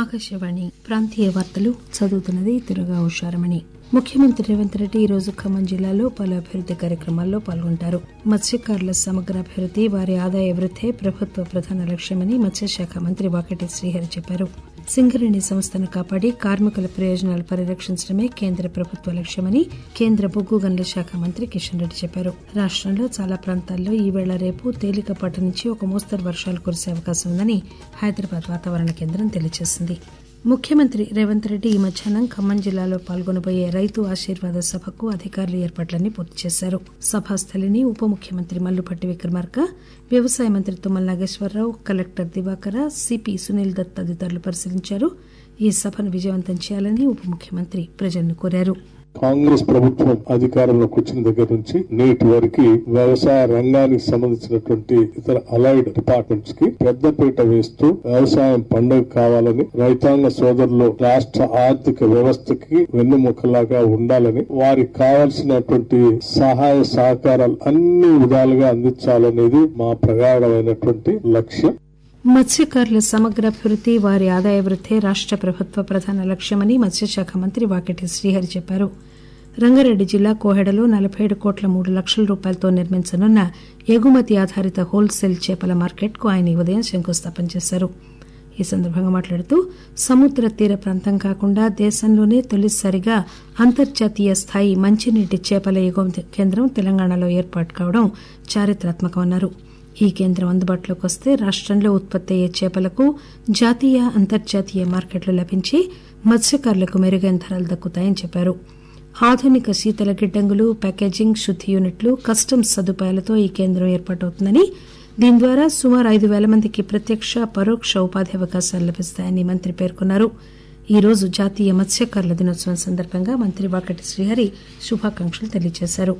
ఆకాశవాణి ప్రాంతీయ వార్తలు చదువుతున్నది తిరుగా ఉషారమణి. ముఖ్యమంత్రి రేవంత్ రెడ్డి ఈరోజు ఖమ్మం జిల్లాలో పలు అభివృద్ది కార్యక్రమాల్లో పాల్గొంటారు. మత్స్యకారుల సమగ్రాభివృద్ది, వారి ఆదాయ వృద్దే ప్రభుత్వ ప్రధాన లక్ష్యమని మత్స్యశాఖ మంత్రి వాకటి శ్రీహరి చెప్పారు. సింగరేణి సంస్థను కాపాడి కార్మికుల ప్రయోజనాలు పరిరక్షించడమే కేంద్ర ప్రభుత్వ లక్ష్యమని కేంద్ర బొగ్గు గనుల శాఖ మంత్రి కిషన్ రెడ్డి చెప్పారు. రాష్టంలో చాలా ప్రాంతాల్లో ఈవేళ రేపు తేలికపాటి నుంచి ఒక మోస్తరు వర్షాలు కురిసే అవకాశం ఉందని హైదరాబాద్ వాతావరణ కేంద్రం తెలియజేసింది. ముఖ్యమంత్రి రేవంత్ రెడ్డి ఈ మధ్యాహ్నం ఖమ్మం జిల్లాలో పాల్గొనబోయే రైతు ఆశీర్వాద సభకు అధికారులు ఏర్పాట్లన్నీ పూర్తి చేశారు. సభాస్థలిని ఉప ముఖ్యమంత్రి మల్లుపట్టి విక్రమార్క, వ్యవసాయ మంత్రి తుమ్మల నాగేశ్వరరావు, కలెక్టర్ దివాకర, సిపి సునీల్ దత్ తదితరులు పరిశీలించారు. ఈ సభను విజయవంతం చేయాలని ఉప ముఖ్యమంత్రి ప్రజలను కోరారు. కాంగ్రెస్ ప్రభుత్వం అధికారంలోకి వచ్చిన దగ్గర నుంచి నేటి వరకు వ్యవసాయ రంగానికి సంబంధించినటువంటి ఇతర అలైడ్ డిపార్ట్మెంట్స్ కి పెద్దపీట వేస్తూ వ్యవసాయం పండుగ కావాలని, రైతాంగ సోదరులు రాష్ట్ర ఆర్థిక వ్యవస్థకి వెన్నుముకలాగా ఉండాలని, వారికి కావాల్సినటువంటి సహాయ సహకారాలు అన్ని విధాలుగా అందించాలనేది మా ప్రగాఢమైనటువంటి లక్ష్యం. మత్స్యకారుల సమగ్రాభివృద్ది, వారి ఆదాయ వృద్దే రాష్ట ప్రభుత్వ ప్రధాన లక్ష్యమని మత్స్యశాఖ మంత్రి వాకటి శ్రీహరి చెప్పారు. రంగారెడ్డి జిల్లా కోహెడలో 47 కోట్ల 3 లక్షల రూపాయలతో నిర్మించనున్న ఎగుమతి ఆధారిత హోల్సేల్ చేపల మార్కెట్ కు ఆయన ఈ ఉదయం శంకుస్థాపన చేశారు. ఈ సందర్భంగా మాట్లాడుతూ సముద్ర తీర ప్రాంతం కాకుండా దేశంలోనే తొలిసారిగా అంతర్జాతీయ స్థాయి మంచినీటి చేపల ఎగుమతి కేంద్రం తెలంగాణలో ఏర్పాటు కావడం చారిత్రాత్మకమన్నారు. ఈ కేంద్రం అందుబాటులోకి వస్తే రాష్టంలో ఉత్పత్తి అయ్యే చేపలకు జాతీయ, అంతర్జాతీయ మార్కెట్లు లభించి మత్స్యకారులకు మెరుగైన ధరలు దక్కుతాయని చెప్పారు. ఆధునిక శీతల గిడ్డంగులు, ప్యాకేజింగ్, శుద్ది యూనిట్లు, కస్టమ్స్ సదుపాయాలతో ఈ కేంద్రం ఏర్పాటవుతుందని, దీని ద్వారా సుమారు 5,000 మందికి ప్రత్యక్ష, పరోక్ష ఉపాధి అవకాశాలు లభిస్తాయని మంత్రి పేర్కొన్నారు. ఈ రోజు జాతీయ మత్స్యకారుల దినోత్సవం సందర్భంగా మంత్రి వాకటి శ్రీహరి శుభాకాంక్షలు తెలియజేశారు.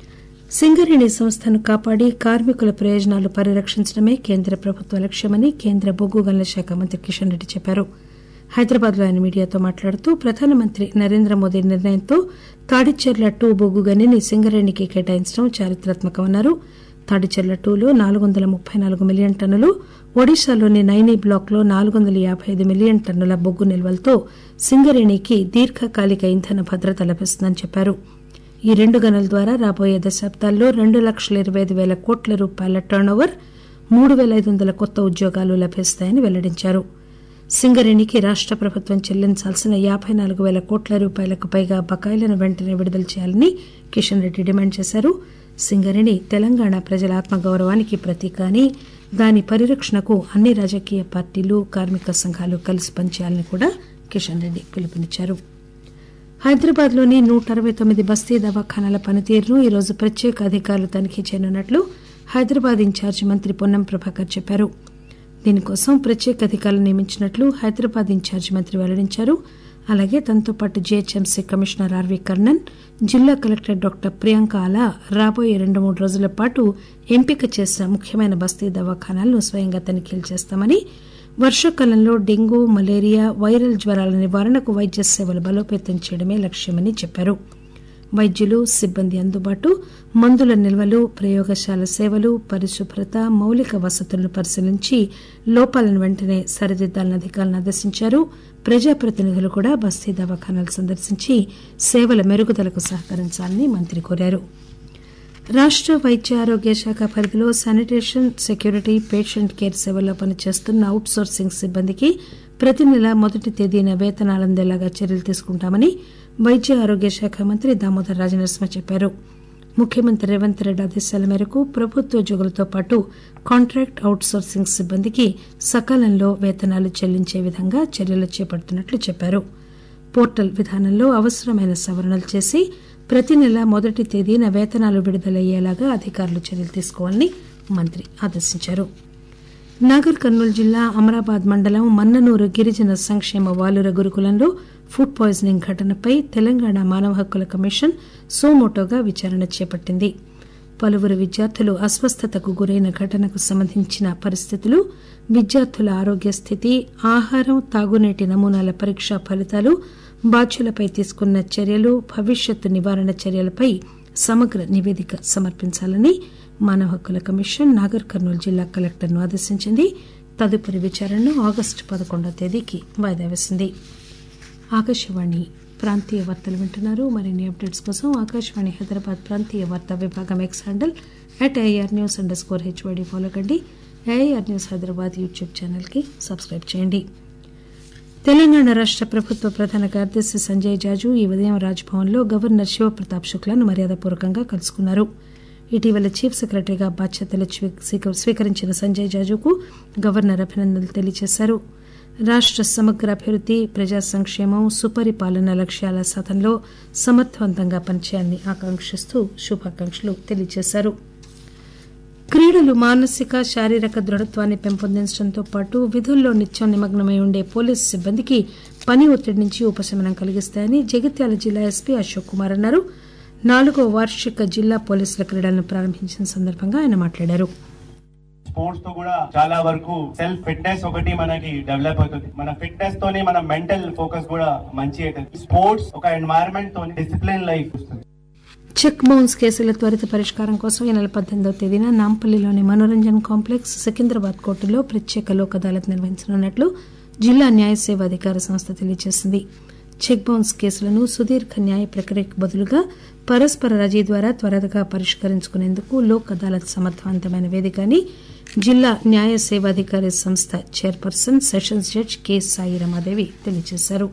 సింగరేణి సంస్థను కాపాడి కార్మికుల ప్రయోజనాలు పరిరక్షించడమే కేంద్ర ప్రభుత్వ లక్ష్యమని కేంద్ర బొగ్గు గనుల శాఖ మంత్రి కిషన్ రెడ్డి చెప్పారు. హైదరాబాద్ లో ఆయన మీడియాతో మాట్లాడుతూ ప్రధానమంత్రి నరేంద్ర మోదీ నిర్ణయంతో తాడిచెర్ల 2 బొగ్గు గనిని సింగరేణికి కేటాయించడం చారిత్రాత్మకమన్నారు. తాడిచెర్ల 2లో 434 మిలియన్ టన్నులు, ఒడిశాలోని నైనీ బ్లాక్ లో 455 మిలియన్ టన్నుల బొగ్గు నిల్వలతో సింగరేణికి దీర్ఘకాలిక ఇంధన భద్రత లభిస్తుందని చెప్పారు. ఈ 2 గనుల ద్వారా రాబోయే దశాబ్దాల్లో 2,25,000 కోట్ల రూపాయల టర్నోవర్, 3,500 కొత్త ఉద్యోగాలు లభిస్తాయని వెల్లడించారు. సింగరేణికి రాష్ట ప్రభుత్వం చెల్లించాల్సిన 54,000 కోట్ల రూపాయలకు పైగా బకాయిలను వెంటనే విడుదల చేయాలని కిషన్ రెడ్డి డిమాండ్ చేశారు. సింగరేణి తెలంగాణ ప్రజల ఆత్మగౌరవానికి ప్రతీక అని, దాని పరిరక్షణకు అన్ని రాజకీయ పార్టీలు, కార్మిక సంఘాలు కలిసి పనిచేయాలని కూడా కిషన్ రెడ్డి పిలుపునిచ్చారు. హైదరాబాద్ లోని 169 బస్తీ దవాఖానాల పనితీరును ఈరోజు ప్రత్యేక అధికారులు తనిఖీ చేయనున్నట్లు హైదరాబాద్ ఇన్ఛార్జి మంత్రి పొన్నం ప్రభాకర్ చెప్పారు. దీనికోసం ప్రత్యేక అధికారులు నియమించినట్లు హైదరాబాద్ ఇన్ఛార్జి మంత్రి వెల్లడించారు. అలాగే తనతో పాటు జీహెచ్ఎంసీ కమిషనర్ ఆర్వీ కర్ణన్, జిల్లా కలెక్టర్ డాక్టర్ ప్రియాంక ఆలా రాబోయే 2-3 రోజుల పాటు ఎంపిక చేసిన ముఖ్యమైన బస్తీ దవాఖానాలను స్వయంగా తనిఖీలు చేస్తామని, వర్షాకాలంలో డెంగూ, మలేరియా, వైరల్ జ్వరాల నివారణకు వైద్య సేవలు బలోపేతం చేయడమే లక్ష్యమని చెప్పారు. వైద్యులు, సిబ్బంది అందుబాటు, మందుల నిల్వలు, ప్రయోగశాల సేవలు, పరిశుభ్రత, మౌలిక వసతులను పరిశీలించి లోపాలను వెంటనే సరిదిద్దాలని అధికారులను ఆదేశించారు. ప్రజాప్రతినిధులు కూడా బస్తీ దవాఖానాలు సందర్శించి సేవల మెరుగుదలకు సహకరించాలని మంత్రి కోరారు. రాష్ట వైద్య ఆరోగ్య శాఖ పరిధిలో శానిటేషన్, సెక్యూరిటీ, పేషెంట్ కేర్ సేవల్లో పనిచేస్తున్న అవుట్ సోర్సింగ్ సిబ్బందికి ప్రతి నెల మొదటి తేదీన వేతనాలు అందేలాగా చర్యలు తీసుకుంటామని వైద్య ఆరోగ్య శాఖ మంత్రి దామోదర్ రాజనరసింహ చెప్పారు. ముఖ్యమంత్రి రేవంత్ రెడ్డి ఆదేశాల మేరకు ప్రభుత్వోద్యోగులతో పాటు కాంట్రాక్ట్, అవుట్ సోర్సింగ్ సిబ్బందికి సకాలంలో వేతనాలు చెల్లించే విధంగా చర్యలు చేపడుతున్నట్లు చెప్పారు. పోర్టల్ విధానంలో అవసరమైన సవరణలు చేసి ప్రతి నెల మొదటి తేదీన వేతనాలు విడుదలయ్యేలాగా అధికారులు చర్యలు తీసుకోవాలని మంత్రి ఆదేశించారు. నాగర్ కర్నూలు జిల్లా అమరాబాద్ మండలం మన్ననూరు గిరిజన సంక్షేమ బాలుర గురుకులంలో ఫుడ్ పాయిజనింగ్ ఘటనపై తెలంగాణ మానవ హక్కుల కమిషన్ సోమోటోగా విచారణ చేపట్టింది. పలువురు విద్యార్థులు అస్వస్థతకు గురైన ఘటనకు సంబంధించిన పరిస్థితులు, విద్యార్థుల ఆరోగ్య స్థితి, ఆహారం, తాగునీటి నమూనాల పరీక్షా ఫలితాలు, బాధ్యులపై తీసుకున్న చర్యలు, భవిష్యత్తు నివారణ చర్యలపై సమగ్ర నివేదిక సమర్పించాలని మానవ హక్కుల కమిషన్ నాగర్ కర్నూలు జిల్లా కలెక్టర్ను ఆదేశించింది. తదుపరి విచారణను ఆగస్టు 11వ తేదీకి వాయిదా వేసింది. ఆకాశవాణి ప్రాంతీయ వార్తలు వింటున్నారు. మరిన్ని అప్డేట్స్ కోసం ఆకాశవాణి హైదరాబాద్ ప్రాంతీయ వార్తా విభాగం ఎక్స్ హ్యాండిల్ @AIRnews_HYD ఫాలో కండి. AIR news Hyderabad YouTube channel కి సబ్స్క్రైబ్ చేయండి. తెలంగాణ రాష్ట ప్రభుత్వ ప్రధాన కార్యదర్శి సంజయ్ జాజు ఈ ఉదయం రాజ్భవన్ లో గవర్నర్ శివప్రతాప్ శుక్లాను మర్యాదపూర్వకంగా కలుసుకున్నారు. ఇటీవల చీఫ్ సెక్రటరీగా బాధ్యతలు స్వీకరించిన సంజయ్ జాజుకు గవర్నర్ అభినందనలు తెలియజేశారు. రాష్ట సమగ్ర అభివృద్ది, ప్రజా సంక్షేమం, సుపరిపాలన లక్ష్యాల సాధనలో సమర్థవంతంగా పనిచేయాలని ఆకాంక్షిస్తూ శుభాకాంక్షలు తెలియజేశారు. క్రీడలు మానసిక, శారీరక దృఢత్వాన్ని పెంపొందించడంతో పాటు విధుల్లో నిత్యం నిమగ్నమై ఉండే పోలీసు సిబ్బందికి పని ఒత్తిడి నుంచి ఉపశమనం కలిగిస్తాయని జగిత్యాల జిల్లా ఎస్పీ అశోక్ కుమార్ అన్నారు. 4వ వార్షిక జిల్లా పోలీసుల క్రీడలను ప్రారంభించిన సందర్భంగా ఆయన మాట్లాడారు. స్పోర్ట్స్ తో కూడా చాలా వరకు సెల్ఫ్ ఫిట్నెస్ ఒకటి మనకి డెవలప్ అవుతుంది. మన ఫిట్నెస్ తోనే మన మెంటల్ ఫోకస్ కూడా మంచి అవుతుంది. స్పోర్ట్స్ ఒక ఎన్వైరన్మెంట్ తో డిసిప్లిన్ లైఫ్ వస్తుంది. చెక్ బౌన్స్ కేసుల త్వరిత పరిష్కారం కోసం ఈ నెల 18వ తేదీన నాంపల్లిలోని మనోరంజన్ కాంప్లెక్స్, సికింద్రాబాద్ కోర్టులో ప్రత్యేక లోక్ అదాలత్ నిర్వహించనున్నట్లు జిల్లా న్యాయ సేవాధికార సంస్థ తెలియజేసింది. చెక్ బౌన్స్ కేసులను సుదీర్ఘ న్యాయ ప్రక్రియకు బదులుగా పరస్పర రజీ ద్వారా త్వరగా పరిష్కరించుకునేందుకు లోక్ అదాలత్ సమర్థవంతమైన వేదిక అని జిల్లా న్యాయ సేవాధికారి సంస్థ chairperson sessions judge K Sai Ramadevi తెలియజేశారు.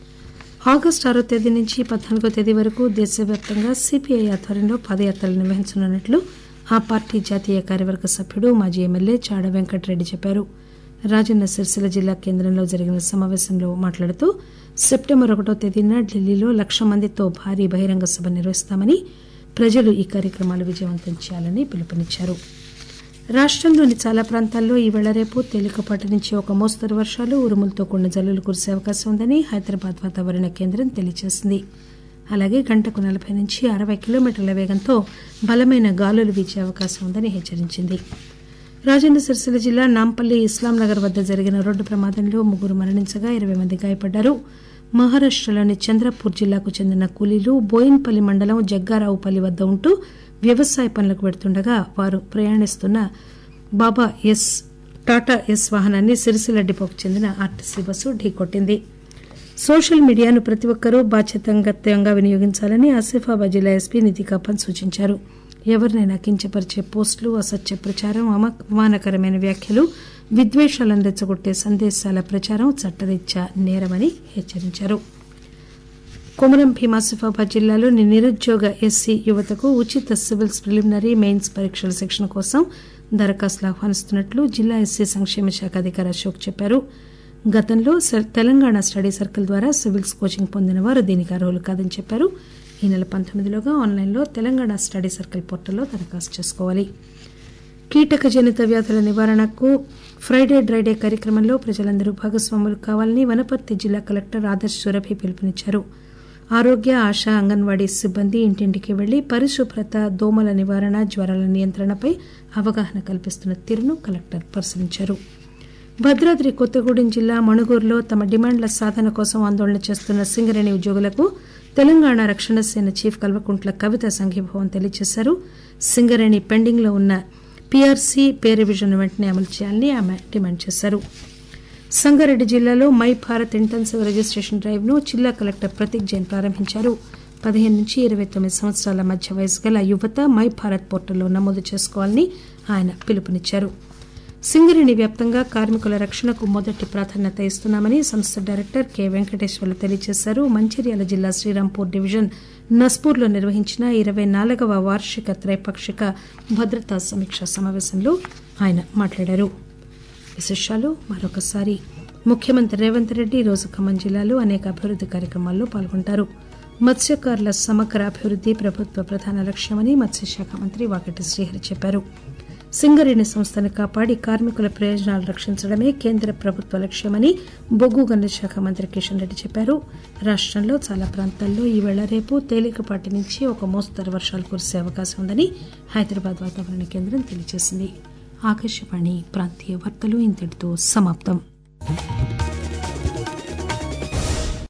ఆగస్టు 6వ తేదీ నుంచి 14వ తేదీ వరకు దేశవ్యాప్తంగా సిపిఐ ఆధ్వర్యంలో పాదయాత్రలు నిర్వహించనున్నట్లు ఆ పార్టీ జాతీయ కార్యవర్గ సభ్యుడు, మాజీ ఎమ్మెల్యే చాడ వెంకటరెడ్డి చెప్పారు. రాజన్న సిరిసిల్ల జిల్లా కేంద్రంలో జరిగిన సమావేశంలో మాట్లాడుతూ సెప్టెంబర్ 1వ తేదీన ఢిల్లీలో 1,00,000 మందితో భారీ బహిరంగ సభ నిర్వహిస్తామని, ప్రజలు ఈ కార్యక్రమాలు విజయవంతం చేయాలని పిలుపునిచ్చారు. రాష్టంలోని చాలా ప్రాంతాల్లో ఈవేళ రేపు తేలికపాటి నుంచి ఒక మోస్తరు వర్షాలు, ఉరుములతో కూడిన జల్లులు కురిసే అవకాశం ఉందని హైదరాబాద్ వాతావరణ కేంద్రం తెలియజేసింది. అలాగే గంటకు 40 నుంచి 60 కిలోమీటర్ల వేగంతో బలమైన గాలులు వీచే అవకాశం ఉందని హెచ్చరించింది. రాజన్న సిరిసిల్ల జిల్లా నాంపల్లి ఇస్లాంనగర్ వద్ద జరిగిన రోడ్డు ప్రమాదంలో 3 మరణించగా 20 మంది గాయపడ్డారు. మహారాష్టలోని చంద్రపూర్ జిల్లాకు చెందిన కూలీలు బోయిన్పల్లి మండలం జగ్గారావుపల్లి వద్ద ఉంటూ వ్యవసాయ పనులకు వెడుతుండగా వారు ప్రయాణిస్తున్న టాటా ఎస్ వాహనాన్ని సిరిసిల్ల డిపోకు చెందిన ఆర్టీసీ బస్సు ఢీకొట్టింది. సోషల్ మీడియాను ప్రతి ఒక్కరూ బాధ్యతాయుతంగా వినియోగించాలని ఆసిఫాబాద్ జిల్లా ఎస్పీ నితికాపన్ సూచించారు. ఎవరినైనా కించపరిచే పోస్టులు, అసత్య ప్రచారం, అవమానకరమైన వ్యాఖ్యలు, విద్వేషాలను రెచ్చగొట్టే సందేశాల ప్రచారం చట్టరీత్యా నేరమని హెచ్చరించారు. కొమరం భీం ఆసిఫాబాద్ జిల్లాలోని నిరుద్యోగ ఎస్సీ యువతకు ఉచిత సివిల్స్ ప్రిలిమినరీ, మెయిన్స్ పరీక్షల శిక్షణ కోసం దరఖాస్తులు ఆహ్వానిస్తున్నట్లు జిల్లా ఎస్సీ సంక్షేమ శాఖ అధికారి అశోక్ చెప్పారు. గతంలో తెలంగాణ స్టడీ సర్కిల్ ద్వారా సివిల్స్ కోచింగ్ పొందిన వారు దీనికి అర్హులు కాదని చెప్పారు. ఈ నెల 19లోగా ఆన్లైన్లో తెలంగాణ స్టడీ సర్కిల్ పోర్టల్లో దరఖాస్తు చేసుకోవాలి. కీటక జనిత వ్యాధుల నివారణకు ఫ్రైడే డ్రైడే కార్యక్రమంలో ప్రజలందరూ భాగస్వాములు కావాలని వనపర్తి జిల్లా కలెక్టర్ ఆదర్శ్ సురభి పిలుపునిచ్చారు. ఆరోగ్య, ఆశా, అంగన్వాడీ సిబ్బంది ఇంటింటికి వెళ్లి పరిశుభ్రత, దోమల నివారణ, జ్వరాల నియంత్రణపై అవగాహన కల్పిస్తున్న తీరును కలెక్టర్ పరిశీలించారు. భద్రాద్రి కొత్తగూడెం జిల్లా మణుగూరులో తమ డిమాండ్ల సాధన కోసం ఆందోళన చేస్తున్న సింగరేణి ఉద్యోగులకు తెలంగాణ రక్షణ సేన చీఫ్ కల్వకుంట్ల కవిత సంఘీభావం తెలియజేశారు. సింగరేణి పెండింగ్ లో ఉన్న పీఆర్సీ పే రివిజన్ వెంటనే అమలు చేయాలని ఆమె డిమాండ్ చేశారు. సంగారెడ్డి జిల్లాలో my Bharat intensive registration drive ను జిల్లా కలెక్టర్ ప్రతీక్ జైన్ ప్రారంభించారు. 15 నుంచి 29 సంవత్సరాల మధ్య వయసు గల యువత మై భారత్ పోర్టల్లో నమోదు చేసుకోవాలని ఆయన పిలుపునిచ్చారు. సింగరేణి వ్యాప్తంగా కార్మికుల రక్షణకు మొదటి ప్రాధాన్యత ఇస్తున్నామని సంస్థ డైరెక్టర్ కె వెంకటేశ్వర్లు తెలియజేశారు. మంచిర్యాల జిల్లా శ్రీరాంపూర్ డివిజన్ నస్పూర్లో నిర్వహించిన 24వ వార్షిక త్రైపాక్షిక భద్రతా సమీక్షా సమావేశంలో ఆయన మాట్లాడారు. విశేషాలు మరొకసారి. ముఖ్యమంత్రి రేవంత్ రెడ్డి ఈరోజు ఖమ్మం జిల్లాలో అనేక అభివృద్ది కార్యక్రమాల్లో పాల్గొంటారు. మత్స్యకారుల సమగ్ర అభివృద్ది ప్రభుత్వ ప్రధాన లక్ష్యమని మత్స్యశాఖ మంత్రి వాకటి శ్రీహరి చెప్పారు. సింగరేణి సంస్థను కాపాడి కార్మికుల ప్రయోజనాలు రక్షించడమే కేంద్ర ప్రభుత్వ లక్ష్యమని బొగ్గు గనుల శాఖ మంత్రి కిషన్ రెడ్డి చెప్పారు. రాష్టంలో చాలా ప్రాంతాల్లో ఈవేళ రేపు తేలికపాటి నుంచి ఒక మోస్తరు వర్షాలు కురిసే అవకాశం ఉందని హైదరాబాద్ వాతావరణ కేంద్రం తెలియజేసింది. ఆకాశవాణి ప్రాంతీయ వార్తలు ఇంతటితో సమాప్తం.